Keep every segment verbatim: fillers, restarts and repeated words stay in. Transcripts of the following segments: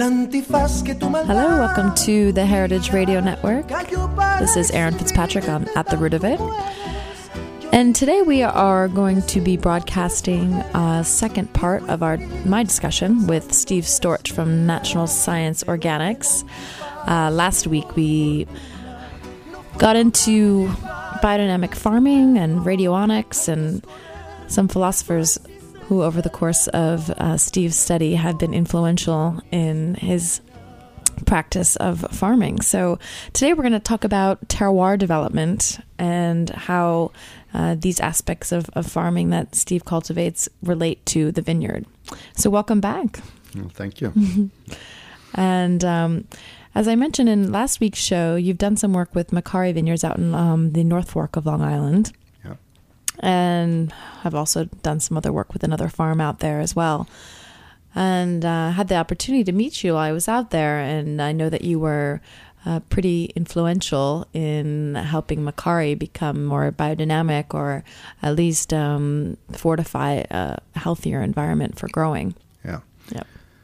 Hello, welcome to the Heritage Radio Network. This is Erin Fitzpatrick on At the Root of It. And today we are going to be broadcasting a second part of our my discussion with Steve Storch from National Science Organics. Uh, last week we got into biodynamic farming and radionics and some philosophers who over the course of uh, Steve's study have been influential in his practice of farming. So today we're going to talk about terroir development and how uh, these aspects of, of farming that Steve cultivates relate to the vineyard. So welcome back. Well, thank you. And um, as I mentioned in last week's show, you've done some work with Macari Vineyards out in um, the North Fork of Long Island. Yeah. And I've also done some other work with another farm out there as well. And uh, had the opportunity to meet you while I was out there, and I know that you were uh, pretty influential in helping Macari become more biodynamic, or at least um, fortify a healthier environment for growing. Yeah. Yep.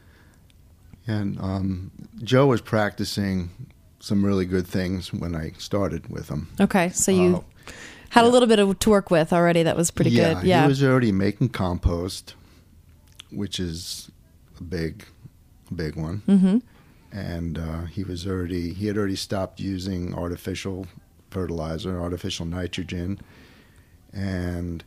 And um, Joe was practicing some really good things when I started with him. Okay, so you uh, had yeah. a little bit of to work with already. That was pretty yeah, good. Yeah, he was already making compost, which is a big, big one. Mm-hmm. And uh, he was already he had already stopped using artificial fertilizer, artificial nitrogen, and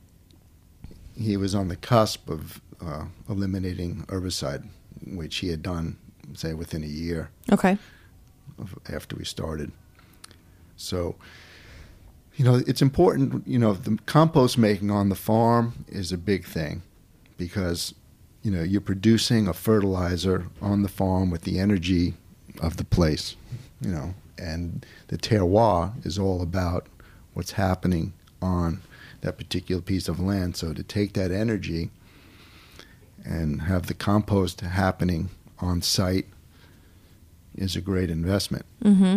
he was on the cusp of uh, eliminating herbicide, which he had done, say, within a year. Okay. Of, after we started. So, you know, it's important, you know, the compost making on the farm is a big thing because, you know, you're producing a fertilizer on the farm with the energy of the place, you know, and the terroir is all about what's happening on that particular piece of land. So to take that energy and have the compost happening on site is a great investment. Mm-hmm.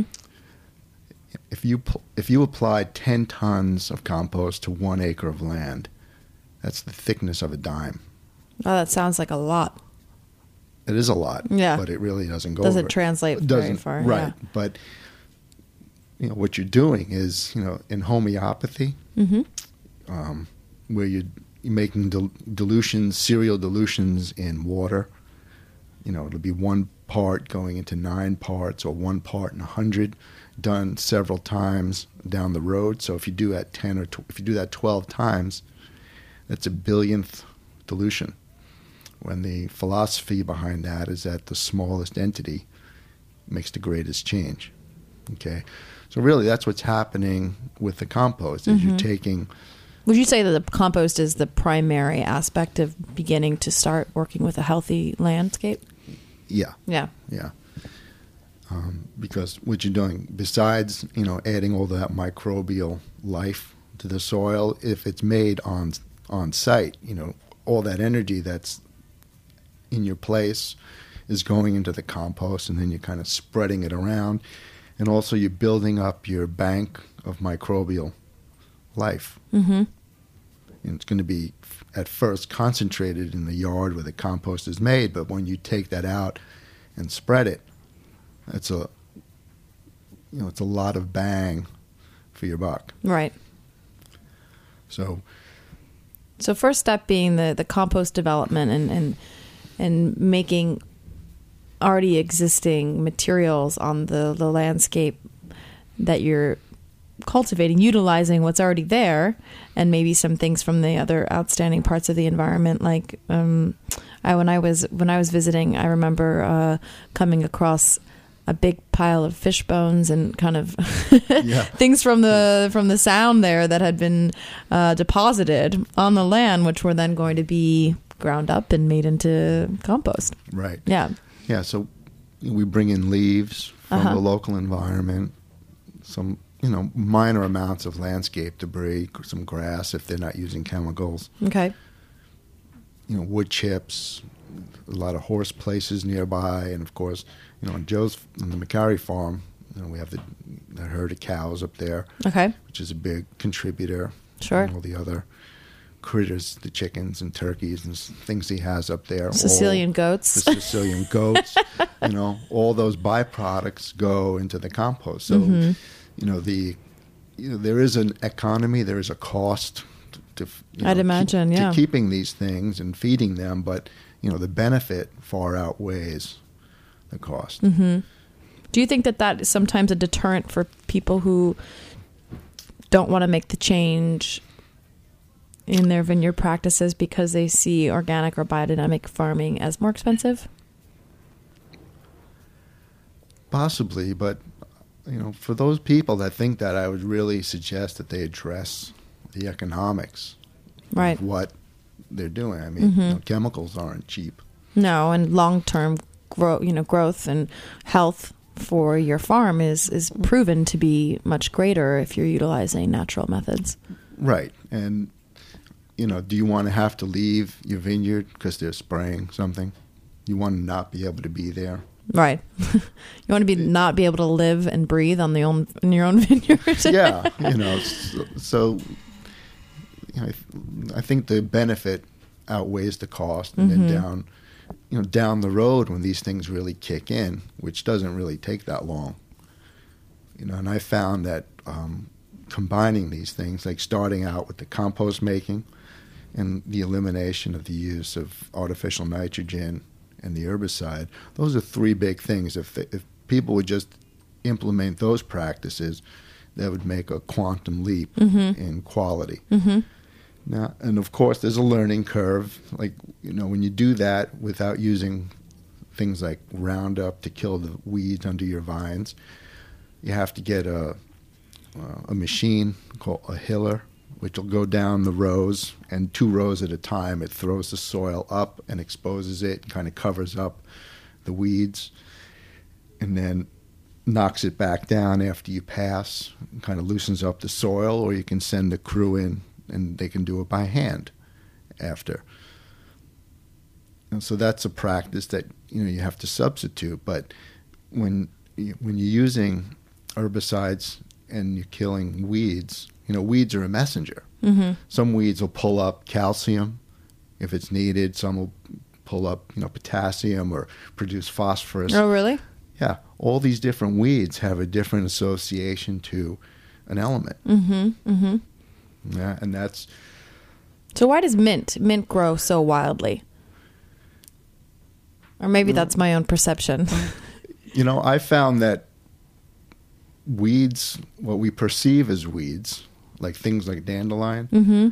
If you if you applied ten tons of compost to one acre of land, that's the thickness of a dime. Oh, that sounds like a lot. It is a lot, yeah. but it really doesn't go Doesn't over. translate It doesn't, very far. Right, yeah. but you know what you're doing is, you know, in homeopathy, Mm-hmm. um, where you're, you're making dil- dilutions, serial dilutions in water. You know, it'll be one part going into nine parts, or one part in a hundred, done several times down the road. So if you do that ten or tw- if you do that twelve times, that's a billionth dilution. When the philosophy behind that is that the smallest entity makes the greatest change. Okay, so really that's what's happening with the compost. Is Mm-hmm. you're taking. Would you say that the compost is the primary aspect of beginning to start working with a healthy landscape? Yeah. Yeah. Yeah. Um, because what you're doing, besides, you know, adding all that microbial life to the soil, if it's made on on site, you know, all that energy that's in your place is going into the compost, and then you're kind of spreading it around, and also you're building up your bank of microbial life. Mm-hmm. And it's going to be at first concentrated in the yard where the compost is made, but when you take that out and spread it, it's a you know it's a lot of bang for your buck. Right. So, so first step being the, the compost development and, and and making already existing materials on the, the landscape that you're cultivating, utilizing what's already there, and maybe some things from the other outstanding parts of the environment. Like um, I when I was when I was visiting, I remember uh, coming across a big pile of fish bones and kind of yeah. things from the from the sound there that had been uh, deposited on the land, which were then going to be ground up and made into compost. Right. Yeah. Yeah. So we bring in leaves from Uh-huh. the local environment, some you know minor amounts of landscape debris, some grass if they're not using chemicals. Okay. You know, wood chips, a lot of horse places nearby, and of course, you know, on Joe's on the Macari farm, you know, we have the, the herd of cows up there, Okay. which is a big contributor. Sure. And all the other critters, the chickens and turkeys and s- things he has up there. Sicilian all, goats. The Sicilian goats. You know, all those byproducts go into the compost. So, Mm-hmm. you know, the you know there is an economy, there is a cost to, to you know, I'd imagine, keep, yeah. to keeping these things and feeding them, but you know the benefit far outweighs the cost. Mm-hmm. Do you think that that is sometimes a deterrent for people who don't want to make the change in their vineyard practices because they see organic or biodynamic farming as more expensive? Possibly, but you know, for those people that think that, I would really suggest that they address the economics Right. of what they're doing. I mean, Mm-hmm. you know, chemicals aren't cheap. No, and long-term grow, you know, growth and health for your farm is is proven to be much greater if you're utilizing natural methods. Right. And, you know, do you want to have to leave your vineyard because they're spraying something? You want to not be able to be there? Right. You want to be not be able to live and breathe on the own in your own vineyard. Yeah. You know, so, so you know, I, I think the benefit outweighs the cost. And Mm-hmm. then down, you know, down the road when these things really kick in, which doesn't really take that long, you know, and I found that um, combining these things, like starting out with the compost making and the elimination of the use of artificial nitrogen and the herbicide, those are three big things. If they, if people would just implement those practices, that would make a quantum leap Mm-hmm. in quality. Mm-hmm. Now, and of course, there's a learning curve. Like, you know, when you do that without using things like Roundup to kill the weeds under your vines, you have to get a uh, a machine called a hiller, which will go down the rows, and two rows at a time. It throws the soil up and exposes it, kind of covers up the weeds, and then knocks it back down after you pass, kind of loosens up the soil, or you can send a crew in and they can do it by hand after. And so that's a practice that, you know, you have to substitute. But when you, when you're using herbicides and you're killing weeds, you know, weeds are a messenger. Mm-hmm. Some weeds will pull up calcium if it's needed. Some will pull up, you know, potassium or produce phosphorus. Oh, really? Yeah, all these different weeds have a different association to an element. Mm-hmm. Mm-hmm. Yeah, and that's So why does mint mint grow so wildly? Or maybe that's my own perception. You know, I found that weeds, what we perceive as weeds, like things like dandelion, Mm-hmm.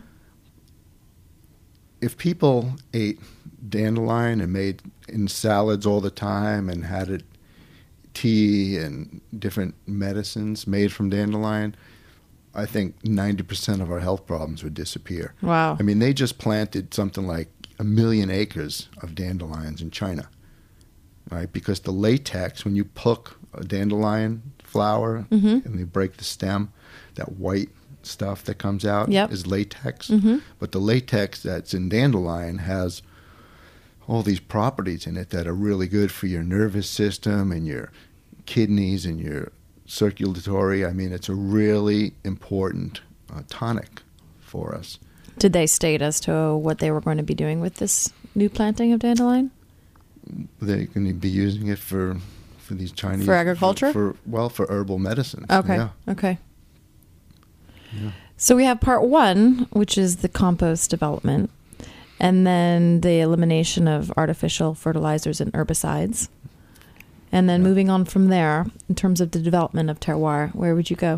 if people ate dandelion and made in salads all the time and had it tea and different medicines made from dandelion, I think ninety percent of our health problems would disappear. Wow. I mean, they just planted something like a million acres of dandelions in China, right? Because the latex, when you pluck a dandelion flower Mm-hmm. and you break the stem, that white stuff that comes out Yep. is latex. Mm-hmm. But the latex that's in dandelion has all these properties in it that are really good for your nervous system and your kidneys and your circulatory. I mean, it's a really important uh, tonic for us. Did they state as to what they were going to be doing with this new planting of dandelion? They're going to be using it for for these Chinese For agriculture? For, for well, for herbal medicines. Okay. Yeah. Okay. Yeah. So we have part one, which is the compost development, and then the elimination of artificial fertilizers and herbicides. And then Yeah. moving on from there, in terms of the development of terroir, where would you go?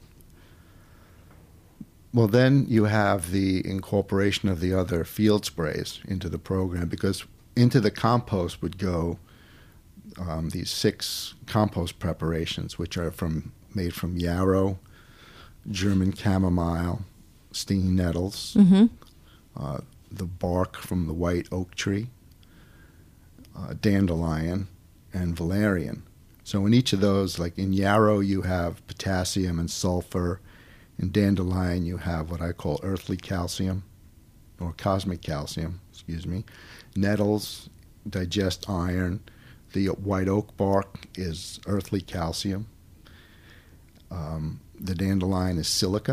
Well, then you have the incorporation of the other field sprays into the program, because into the compost would go um, these six compost preparations, which are from made from yarrow, German chamomile, stinging nettles, Mm-hmm. uh, the bark from the white oak tree, uh, dandelion, and valerian. So in each of those, like in yarrow, you have potassium and sulfur. In dandelion, you have what I call earthly calcium, or cosmic calcium, excuse me. Nettles digest iron. The white oak bark is earthly calcium. Um, the dandelion is silica,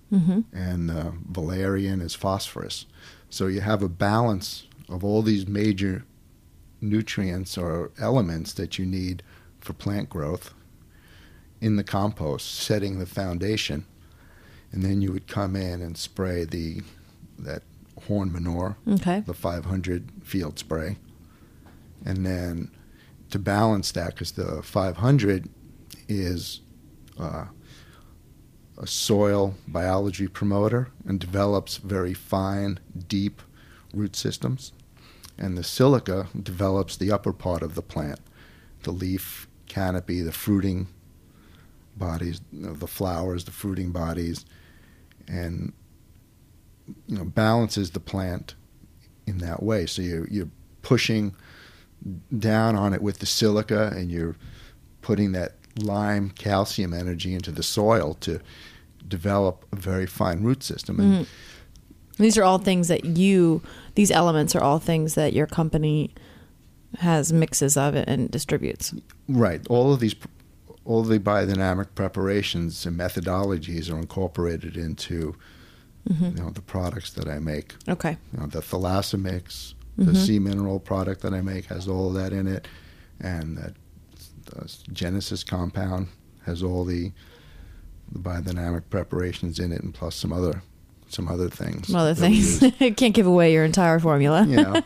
Mm-hmm. and uh, valerian is phosphorus. So you have a balance of all these major nutrients or elements that you need for plant growth in the compost, setting the foundation. And then you would come in and spray the that horn manure, Okay. the five hundred field spray. And then to balance that, because the five hundred is uh, a soil biology promoter and develops very fine, deep root systems. And the silica develops the upper part of the plant, the leaf, canopy, the fruiting bodies, you know, the flowers, the fruiting bodies, and you know balances the plant in that way. So you're, you're pushing down on it with the silica, and you're putting that lime calcium energy into the soil to develop a very fine root system. And mm-hmm. These are all things that you, these elements are all things that your company has mixes of it and distributes. Right. All of these, all the biodynamic preparations and methodologies are incorporated into mm-hmm. you know, the products that I make. Okay. You know, the Thalassemix, mm-hmm. the sea mineral product that I make has all of that in it, and that the Genesis compound has all the, the biodynamic preparations in it, and plus some other some other things. Some other things. Can't give away your entire formula. Yeah.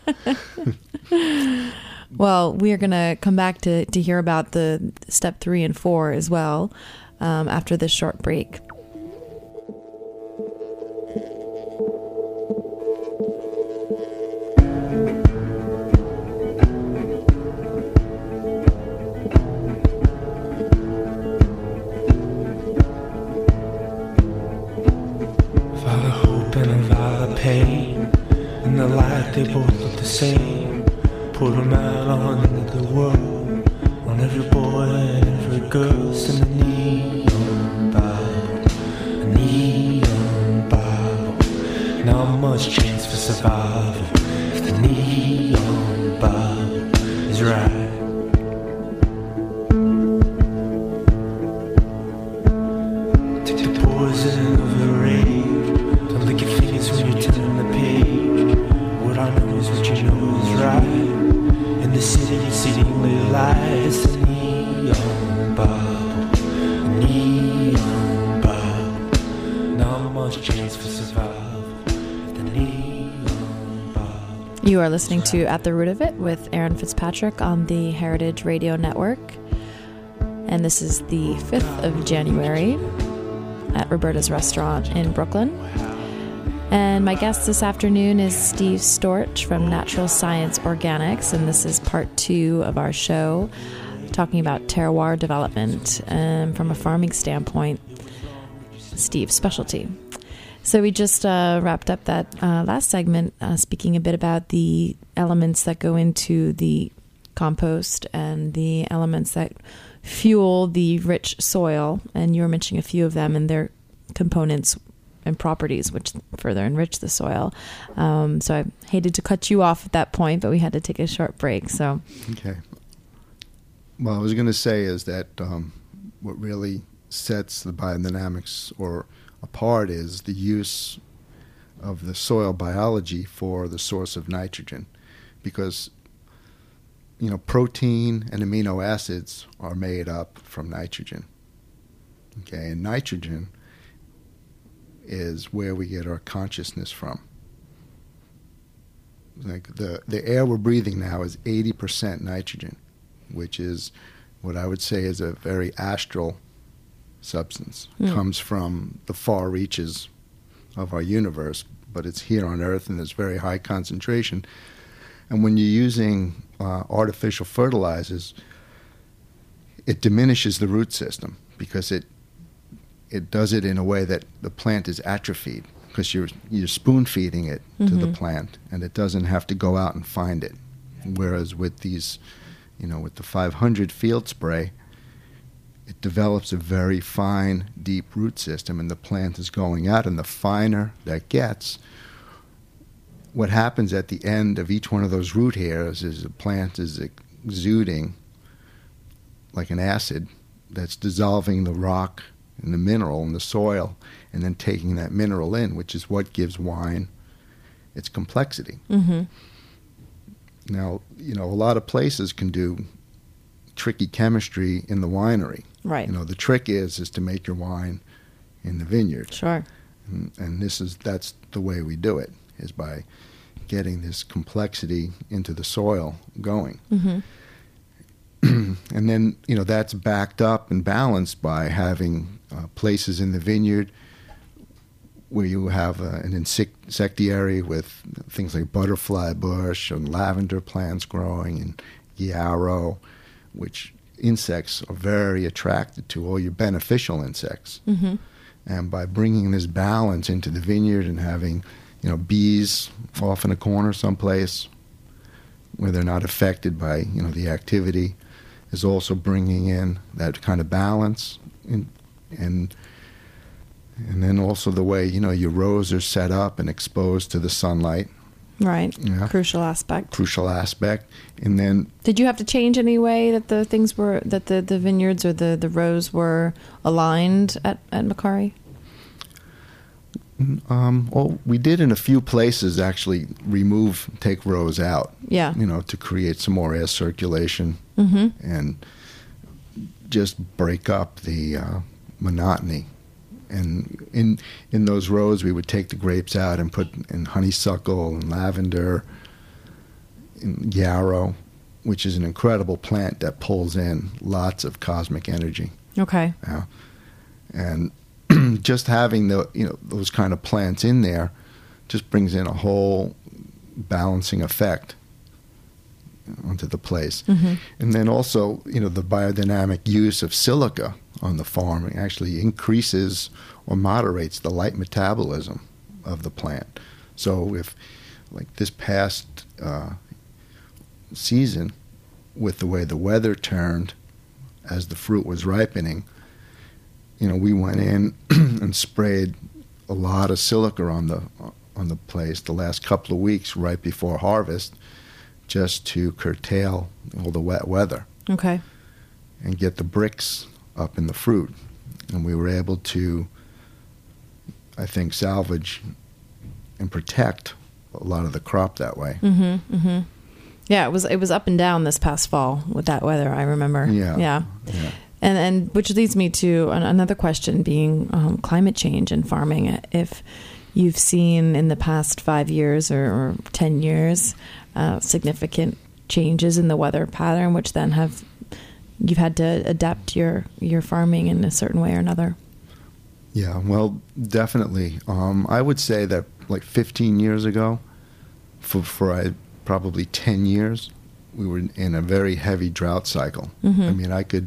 Well, we are going to come back to, to hear about the step three and four as well um, after this short break. They both look the same. Put them out on the world, on every boy and every girl. Send a neon Bible, a neon Bible. Not much chance for survival if the neon Bible is right. Take the poison of the rage. Don't lick your fingers when you're turning the page. What I know is what you know is right. In the city, exceedingly light. It's a neon Bible, a neon Bible. Not much chance for survival. The neon Bible. You are listening to At the Root of It with Aaron Fitzpatrick on the Heritage Radio Network. And this is the fifth of January at Roberta's Restaurant in Brooklyn. And my guest this afternoon is Steve Storch from Natural Science Organics, and this is part two of our show, talking about terroir development um, from a farming standpoint, Steve's specialty. So we just uh, wrapped up that uh, last segment, uh, speaking a bit about the elements that go into the compost and the elements that fuel the rich soil, and you were mentioning a few of them and their components and properties which further enrich the soil. Um, so I hated to cut you off at that point, but we had to take a short break. So okay. Well, I was going to say is that um, what really sets the biodynamics or apart is the use of the soil biology for the source of nitrogen, because you know protein and amino acids are made up from nitrogen. Okay, and nitrogen is where we get our consciousness from. Like the, the air we're breathing now is eighty percent nitrogen, which is what I would say is a very astral substance. Mm. It comes from the far reaches of our universe, but it's here on Earth and there's very high concentration. And when you're using uh, artificial fertilizers, it diminishes the root system because it it does it in a way that the plant is atrophied, because you're you're spoon feeding it mm-hmm. to the plant, and it doesn't have to go out and find it. Whereas with these, you know, with the five hundred field spray, it develops a very fine, deep root system, and the plant is going out. And the finer that gets, what happens at the end of each one of those root hairs is the plant is exuding like an acid that's dissolving the rock and the mineral in the soil, and then taking that mineral in, which is what gives wine its complexity. Mm-hmm. Now, you know, a lot of places can do tricky chemistry in the winery. Right. You know, the trick is is to make your wine in the vineyard. Sure. And, and this is that's the way we do it, is by getting this complexity into the soil going. Mm-hmm. And then, you know, that's backed up and balanced by having uh, places in the vineyard where you have uh, an insect- insectiary with things like butterfly bush and lavender plants growing and yarrow, which insects are very attracted to, all your beneficial insects. Mm-hmm. And by bringing this balance into the vineyard and having, you know, bees off in a corner someplace where they're not affected by, you know, the activity, is also bringing in that kind of balance. In, and and then also the way, you know, your rows are set up and exposed to the sunlight. Right. Yeah. Crucial aspect. Crucial aspect. And then Did you have to change any way that the things were, that the, the vineyards or the, the rows were aligned at, at Macari? Um, well, we did in a few places actually remove, take rows out. Yeah. You know, to create some more air circulation Mm-hmm. and just break up the uh, monotony. And in in those rows, we would take the grapes out and put in honeysuckle and lavender, and yarrow, which is an incredible plant that pulls in lots of cosmic energy. Okay. Yeah. And just having the you know those kind of plants in there just brings in a whole balancing effect onto the place. Mm-hmm. And then also, you know, the biodynamic use of silica on the farm actually increases or moderates the light metabolism of the plant. So if, like this past uh, season, with the way the weather turned as the fruit was ripening, you know, we went in and sprayed a lot of silica on the on the place the last couple of weeks right before harvest, just to curtail all the wet weather. Okay. And get the bricks up in the fruit. And we were able to, I think, salvage and protect a lot of the crop that way. Mm-hmm. Mm-hmm. Yeah, it was it was up and down this past fall with that weather, I remember. Yeah. Yeah. Yeah. And and which leads me to an, another question, being um, climate change and farming. If you've seen in the past five years or, or ten years uh, significant changes in the weather pattern, which then have you've had to adapt your your farming in a certain way or another. Yeah, well, definitely. Um, I would say that like fifteen years ago, for for I, probably ten years, we were in a very heavy drought cycle. Mm-hmm. I mean, I could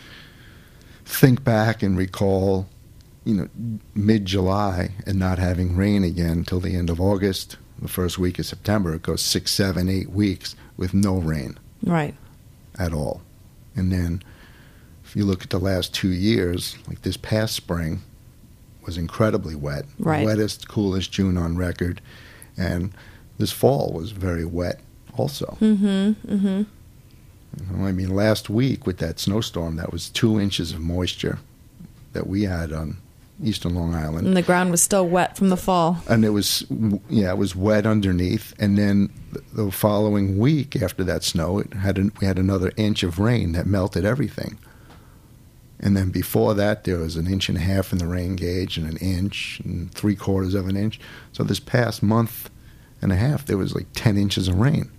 think back and recall, you know, mid-July and not having rain again until the end of August, the first week of September. It goes six, seven, eight weeks with no rain. Right. At all. And then if you look at the last two years, like this past spring was incredibly wet. Right. Wettest, coolest June on record. And this fall was very wet also. Mm-hmm. Mm-hmm. You know, I mean, last week with that snowstorm, that was two inches of moisture that we had on eastern Long Island. And the ground was still wet from the fall. And it was, yeah, it was wet underneath. And then the following week after that snow, it had an, we had another inch of rain that melted everything. And then before that, there was an inch and a half in the rain gauge and an inch and three quarters of an inch. So this past month and a half, there was like ten inches of rain.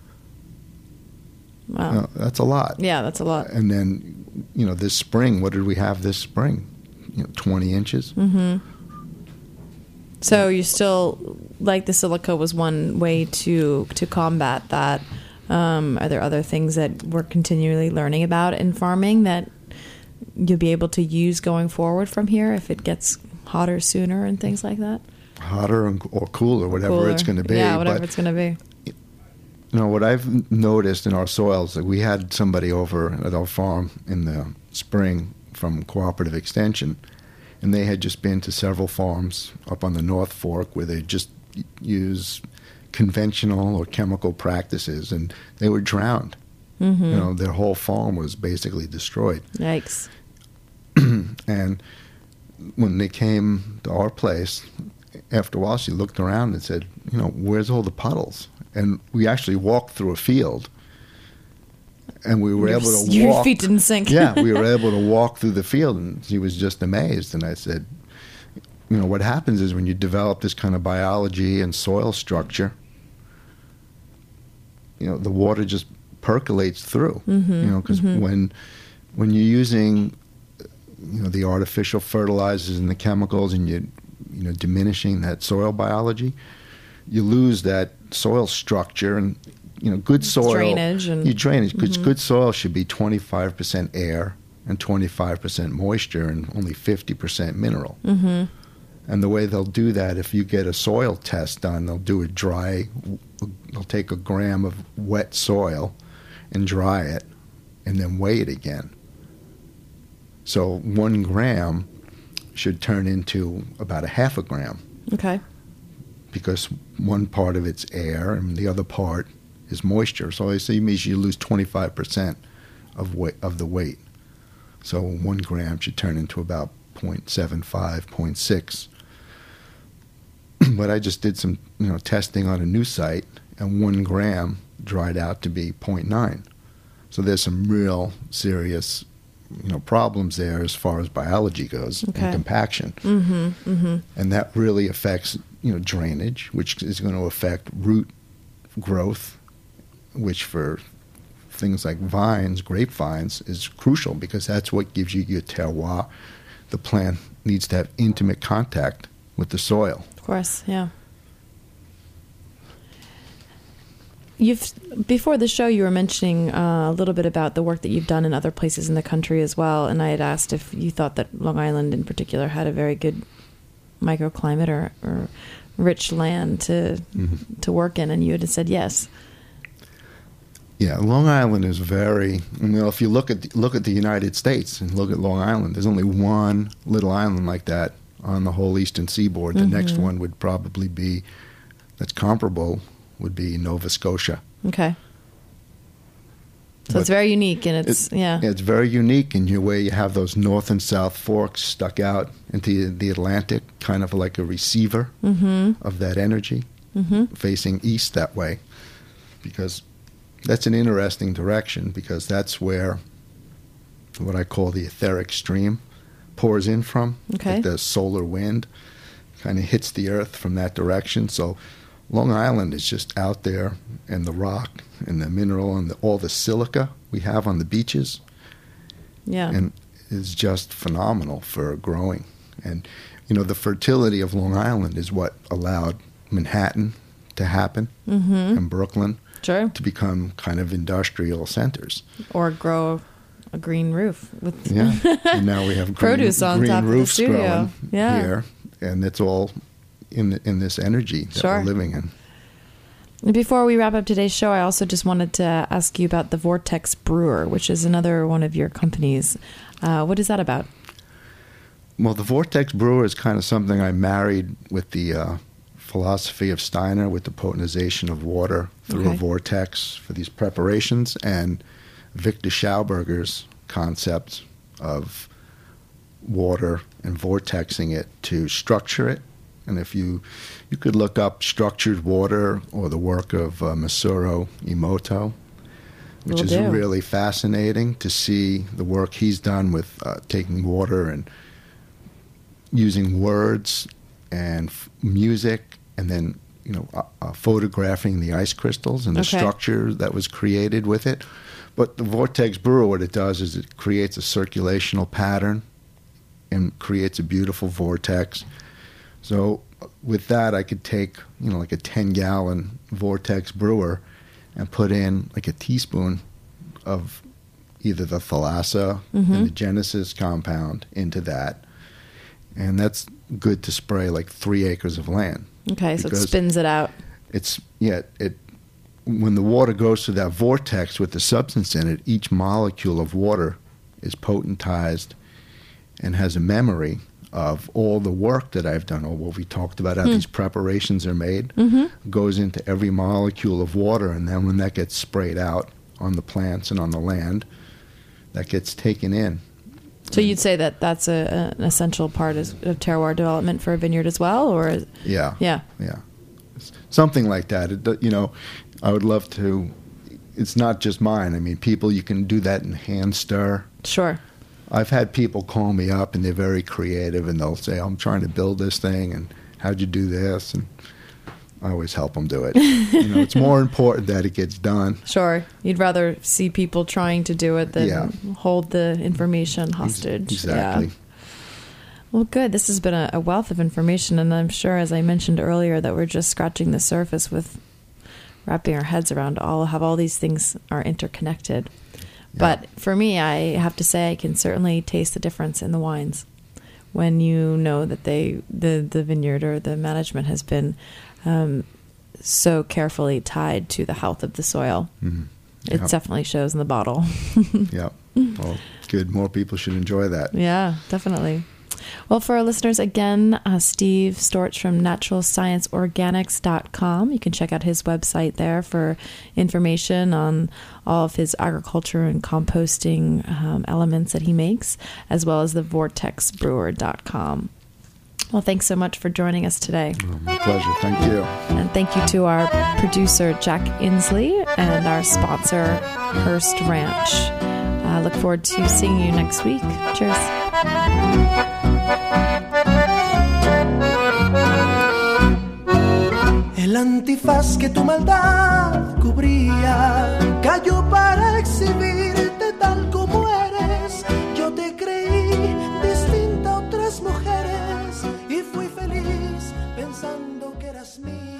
Wow. You know, that's a lot. Yeah, that's a lot. And then, you know, this spring, what did we have this spring? You know, twenty inches. Mm-hmm. So you still, like the silica was one way to to combat that. Um, are there other things that we're continually learning about in farming that you'll be able to use going forward from here if it gets hotter sooner and things like that? Hotter or cooler, whatever Cooler. it's going to be. Yeah, whatever but, it's going to be. You know, what I've noticed in our soils, like we had somebody over at our farm in the spring from Cooperative Extension, and they had just been to several farms up on the North Fork where they just use conventional or chemical practices, and they were drowned. Mm-hmm. You know, their whole farm was basically destroyed. Yikes. And when they came to our place, after a while she looked around and said, you know, where's all the puddles? And we actually walked through a field, and we were your, able to your walk. Your feet didn't sink. Yeah, we were able to walk through the field, and she was just amazed. And I said, you know, what happens is when you develop this kind of biology and soil structure, you know, the water just percolates through. Mm-hmm, you know, because mm-hmm. when when you're using, you know, the artificial fertilizers and the chemicals, and you you know diminishing that soil biology, you lose that soil structure. And you know, good soil drainage and you drainage. Because mm-hmm. good soil should be twenty-five percent air and twenty-five percent moisture and only fifty percent mineral. Mm-hmm. And the way they'll do that, if you get a soil test done, they'll do it dry. They'll take a gram of wet soil and dry it, and then weigh it again. So one gram should turn into about a half a gram. Okay. Because one part of it's air and the other part is moisture. So it means you lose twenty-five percent of weight, of the weight. So one gram should turn into about zero point seven five, zero point six. But I just did some, you know, testing on a new site, and one gram dried out to be zero point nine. So there's some real serious, you know, problems there as far as biology goes, okay. and compaction. Mm-hmm, mm-hmm. And that really affects, you know, drainage, which is going to affect root growth, which for things like vines, grapevines, is crucial because that's what gives you your terroir. The plant needs to have intimate contact with the soil. Of course, yeah. You've before the show, you were mentioning uh, a little bit about the work that you've done in other places in the country as well, and I had asked if you thought that Long Island in particular had a very good microclimate or, or rich land to mm-hmm. to work in, and you had said yes. Yeah, Long Island is very. You know, if you look at the, look at the United States and look at Long Island, there's only one little island like that on the whole eastern seaboard. The mm-hmm. next one would probably be that's comparable would be Nova Scotia. Okay. So but it's very unique, and it's it, yeah. It's very unique in your way you have those north and south forks stuck out into the Atlantic, kind of like a receiver mm-hmm. of that energy, mm-hmm. facing east that way, because that's an interesting direction, because that's where what I call the etheric stream pours in from. Okay. Like the solar wind kind of hits the earth from that direction. So Long Island is just out there, and the rock and the mineral and the, all the silica we have on the beaches. Yeah. And is just phenomenal for growing. And, you know, the fertility of Long Island is what allowed Manhattan to happen mm-hmm. and Brooklyn sure. to become kind of industrial centers. Or grow a green roof with yeah. And now we have green, produce on green top roofs of the studio. growing yeah. here, and it's all in the, in this energy that sure. we're living in. Before we wrap up today's show, I also just wanted to ask you about the Vortex Brewer, which is another one of your companies. Uh, what is that about? Well, the Vortex Brewer is kind of something I married with the uh, philosophy of Steiner, with the potentization of water through okay. a vortex for these preparations, and Victor Schauberger's concept of water and vortexing it to structure it. And if you you could look up structured water or the work of uh, Masaru Emoto, which Will is do. really fascinating to see the work he's done with uh, taking water and using words and f- music, and then you know uh, uh, photographing the ice crystals and the okay. structure that was created with it. But the Vortex Brewer, what it does is it creates a circulational pattern and creates a beautiful vortex. So with that, I could take, you know, like a ten-gallon Vortex Brewer and put in like a teaspoon of either the thalassa mm-hmm. and the Genesis compound into that. And that's good to spray like three acres of land. Okay, so it spins it out. It's, yeah, it when the water goes through that vortex with the substance in it, each molecule of water is potentized and has a memory of all the work that I've done, or what we talked about, how mm. these preparations are made, mm-hmm. goes into every molecule of water, and then when that gets sprayed out on the plants and on the land, that gets taken in. So you'd say that that's a, an essential part of terroir development for a vineyard as well, or yeah, yeah, yeah, something like that. It, you know, I would love to. It's not just mine. I mean, people, you can do that in hand stir. Sure. I've had people call me up and they're very creative and they'll say, "I'm trying to build this thing, and how'd you do this?" And I always help them do it. You know, it's more important that it gets done. Sure. You'd rather see people trying to do it than yeah. hold the information hostage. Exactly. Yeah. Well, good. This has been a, a wealth of information, and I'm sure, as I mentioned earlier, that we're just scratching the surface with wrapping our heads around all how all these things are interconnected. Yeah. But for me, I have to say I can certainly taste the difference in the wines when you know that they the, the vineyard or the management has been Um, so carefully tied to the health of the soil. Mm-hmm. It yep. definitely shows in the bottle. Yeah. Well, good. More people should enjoy that. Yeah, definitely. Well, for our listeners, again, uh, Steve Storch from natural science organics dot com. You can check out his website there for information on all of his agriculture and composting um, elements that he makes, as well as the vortex brewer dot com. Well, thanks so much for joining us today. Oh, my pleasure. Thank you. And thank you to our producer, Jack Inslee, and our sponsor, Hearst Ranch. I uh, look forward to seeing you next week. Cheers. El antifaz que tu maldad cubría cayó para exhibirte tal como eres. Yo te creí distinta a otras mujeres y fui feliz pensando que eras mía.